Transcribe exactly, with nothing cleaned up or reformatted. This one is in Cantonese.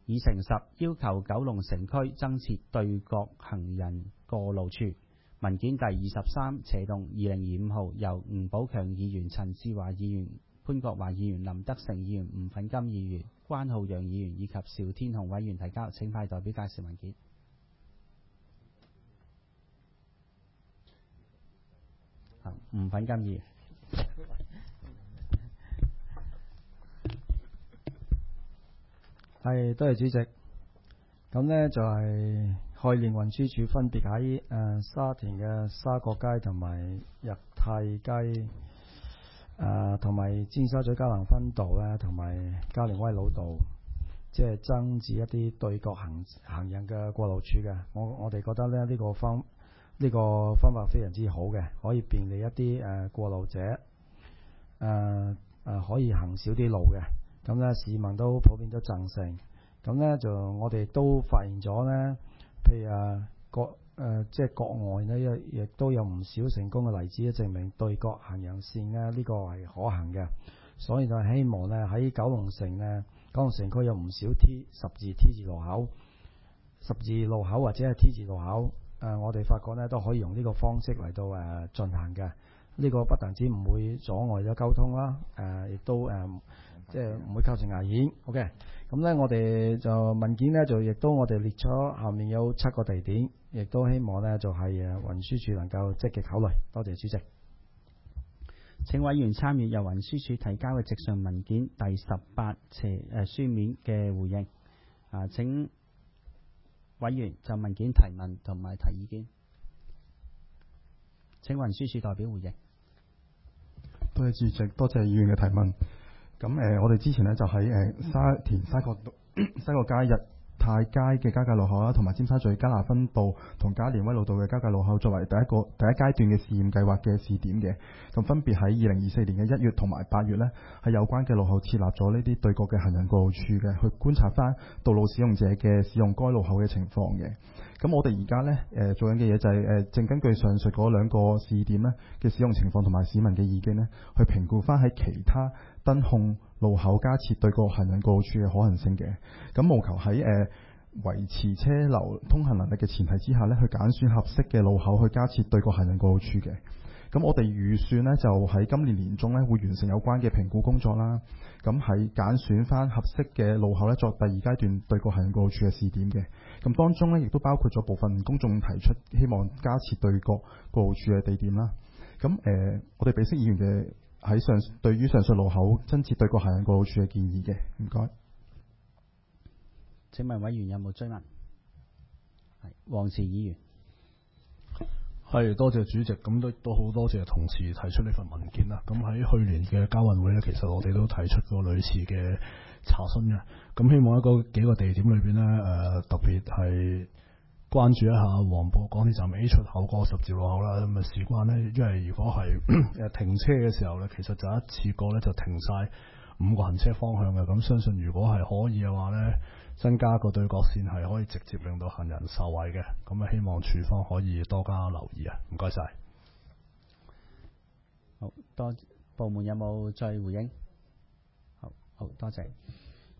議程十要求九龍城區增設對角行人過路處。文件第二十三斜動二零二五號，由吳寶強議員、陳志華議員、潘國華議員、林德成議員、吳粉金議員、關浩洋議員以及邵天雄委員提交。請派代表介紹文件。吳粉金議員。 係，多謝主席。咁呢就係概念運輸署分別喺誒沙田嘅沙角街同埋日泰街，誒同埋尖沙咀嘉南分道咧，同埋加連威老道，即係增設一啲對角行行人嘅過路處嘅。我我哋覺得咧呢、呢個方呢、呢個方法非常之好嘅，可以便利一啲誒、呃、過路者，誒、呃、誒、呃、可以行少啲路嘅。咁咧市民都普遍都贊成。咁咧就我哋都發現咗咧，譬如啊國誒、呃、即係國外咧，亦亦都有唔少成功嘅例子，證明對角行人線咧呢、呢個係可行嘅。所以就希望咧喺九龍城咧，九龍城區有唔少 T 十字 T 字路口、十字路口或者係 T 字路口，誒、呃、我哋發覺咧都可以用呢個方式嚟到誒、呃、進行嘅。呢、呢個不但止唔會阻礙咗交通啦，誒、呃、亦都誒、呃、即係唔會構成危險。OK。咁咧，我哋就文件咧就亦都我哋列咗下面有七個地點，亦都希望咧就係誒運輸署能夠積極考慮。多謝主席。 請委員參與由運輸署提交嘅直述文件第十八斜誒書面嘅回應。啊，請委員就文件提問同埋提意見。請運輸署代表回應。 多謝主席，多謝議員嘅提問。咁誒、呃，我哋之前咧就喺誒、呃、沙田沙角沙角街、日泰街嘅交界路口啦，同埋尖沙咀加拿分道同加連威老道嘅交界路口作為第一個第一階段嘅試驗計劃嘅試點嘅。咁分別喺二零二四年嘅一月同埋八月呢，喺有關嘅路口設立咗呢啲對角嘅行人過路處嘅，去觀察翻道路使用者嘅使用該路口嘅情況嘅。咁我哋而家呢，誒、呃、做緊嘅嘢就係、是、誒、呃、正根據上述嗰兩個試點呢嘅使用情況同埋市民嘅意見呢，去評估翻喺其他燈控路口加設對角行人過路處嘅可行性嘅。咁務求喺誒、呃、維持車流通行能力嘅前提之下呢，去揀選合適嘅路口去加設對角行人過路處嘅。咁我哋預算呢，就喺今年年中呢會完成有關嘅評估工作啦。咁喺揀選翻合適嘅路口呢，作第二階段對角行人過路處嘅試點嘅。咁當中呢，亦都包括咗部分公眾提出希望加設對角過路處嘅地點啦。咁誒、呃，我哋俾釋議員嘅喺上對於上述路口增設對角行人過路處嘅建議嘅，唔該。 請問委員有冇追問？係黃慈議員。 係，多謝主席，咁都都好多謝同事提出呢份文件啦。咁喺去年嘅交運會呢，其實我哋都提出過類似嘅查詢嘅。咁希望喺嗰幾個地點裏邊呢，誒、呃、特別係關注一下黃埔港鐵站 A 出口嗰個十字路口啦。咁啊事關呢，因為如果係誒停車嘅時候呢，其實就一次過呢就停晒五個行車方向嘅。咁相信如果係可以嘅話呢，增加個對角線係可以直接令到行人受惠嘅。咁啊，希望署方可以多加留意啊！唔該晒。 好多部門有冇再回應？好好多謝。